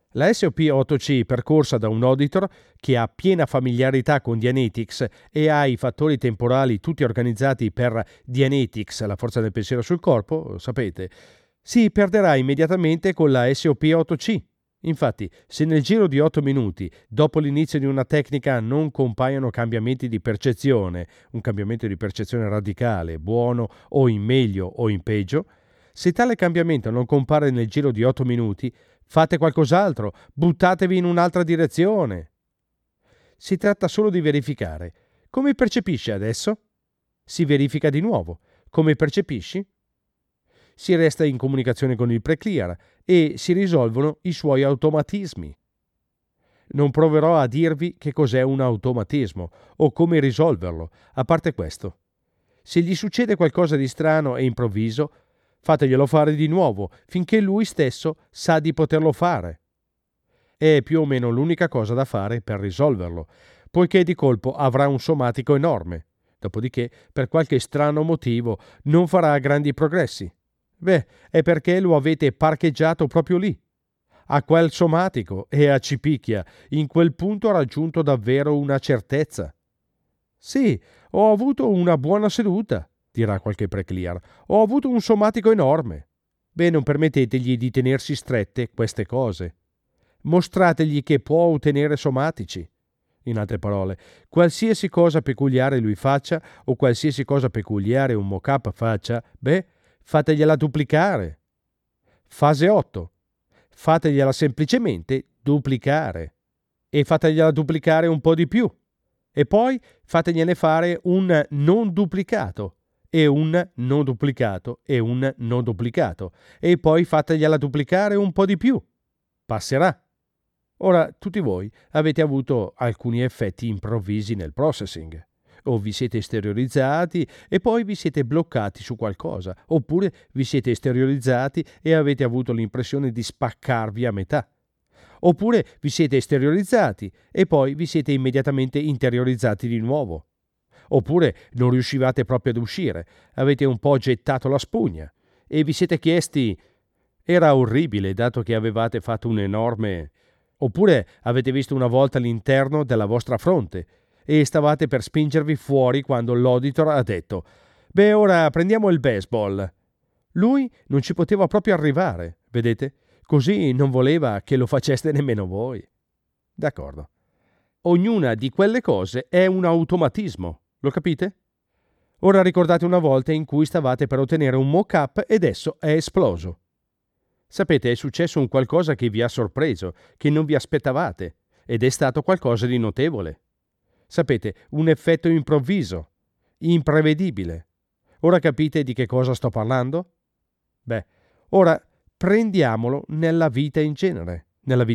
La SOP 8C percorsa da un auditor che ha piena familiarità con Dianetics e ha i fattori temporali tutti organizzati per Dianetics, la forza del pensiero sul corpo, sapete, si perderà immediatamente con la SOP 8C. Infatti, se nel giro di 8 minuti, dopo l'inizio di una tecnica, non compaiono cambiamenti di percezione, un cambiamento di percezione radicale, buono o in meglio o in peggio, se tale cambiamento non compare nel giro di 8 minuti, fate qualcos'altro, buttatevi in un'altra direzione. Si tratta solo di verificare. Come percepisci adesso? Si verifica di nuovo. Come percepisci? Si resta in comunicazione con il preclear e si risolvono i suoi automatismi. Non proverò a dirvi che cos'è un automatismo o come risolverlo, a parte questo. Se gli succede qualcosa di strano e improvviso, fateglielo fare di nuovo, finché lui stesso sa di poterlo fare. È più o meno l'unica cosa da fare per risolverlo, poiché di colpo avrà un somatico enorme. Dopodiché, per qualche strano motivo, non farà grandi progressi. Beh, è perché lo avete parcheggiato proprio lì. A quel somatico e a Cipicchia, in quel punto ha raggiunto davvero una certezza. Sì, ho avuto una buona seduta, dirà qualche preclear. Ho avuto un somatico enorme. Beh, non permettetegli di tenersi strette queste cose. Mostrategli che può ottenere somatici. In altre parole, qualsiasi cosa peculiare lui faccia o qualsiasi cosa peculiare un mock-up faccia, beh, fategliela duplicare. Fase 8. Fategliela semplicemente duplicare. E fategliela duplicare un po' di più. E poi fategliene fare un non duplicato, e un non duplicato, e un non duplicato. E poi fategliela duplicare un po' di più. Passerà. Ora, tutti voi avete avuto alcuni effetti improvvisi nel processing. O vi siete esteriorizzati e poi vi siete bloccati su qualcosa, oppure vi siete esteriorizzati e avete avuto l'impressione di spaccarvi a metà. Oppure vi siete esteriorizzati e poi vi siete immediatamente interiorizzati di nuovo. Oppure non riuscivate proprio ad uscire, avete un po' gettato la spugna e vi siete chiesti: era orribile dato che avevate fatto un enorme... Oppure avete visto una volta l'interno della vostra fronte e stavate per spingervi fuori quando l'auditor ha detto: beh, ora prendiamo il baseball. Lui non ci poteva proprio arrivare, vedete? Così non voleva che lo faceste nemmeno voi. D'accordo. Ognuna di quelle cose è un automatismo, lo capite? Ora ricordate una volta in cui stavate per ottenere un mock-up ed esso è esploso. Sapete, è successo un qualcosa che vi ha sorpreso, che non vi aspettavate, ed è stato qualcosa di notevole. Sapete, un effetto improvviso, imprevedibile. Ora capite di che cosa sto parlando? Beh, ora prendiamolo nella vita in genere.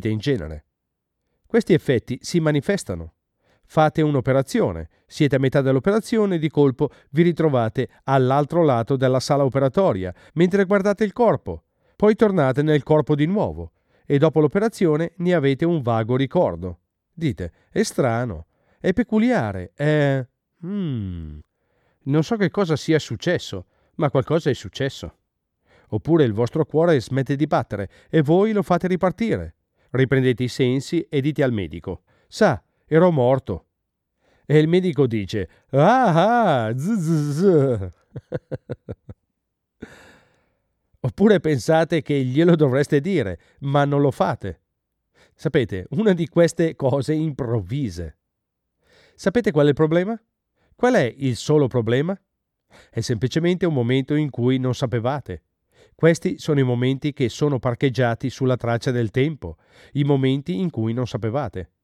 Questi effetti si manifestano. Fate un'operazione, siete a metà dell'operazione e di colpo vi ritrovate all'altro lato della sala operatoria, mentre guardate il corpo. Poi tornate nel corpo di nuovo e dopo l'operazione ne avete un vago ricordo. Dite, è strano, è peculiare, è... non so che cosa sia successo, ma qualcosa è successo. Oppure il vostro cuore smette di battere e voi lo fate ripartire. Riprendete i sensi e dite al medico: sa, ero morto. E il medico dice: ah, zzz. Oppure pensate che glielo dovreste dire, ma non lo fate. Sapete, una di queste cose improvvise. Sapete qual è il problema? Qual è il solo problema? È semplicemente un momento in cui non sapevate. Questi sono i momenti che sono parcheggiati sulla traccia del tempo, i momenti in cui non sapevate.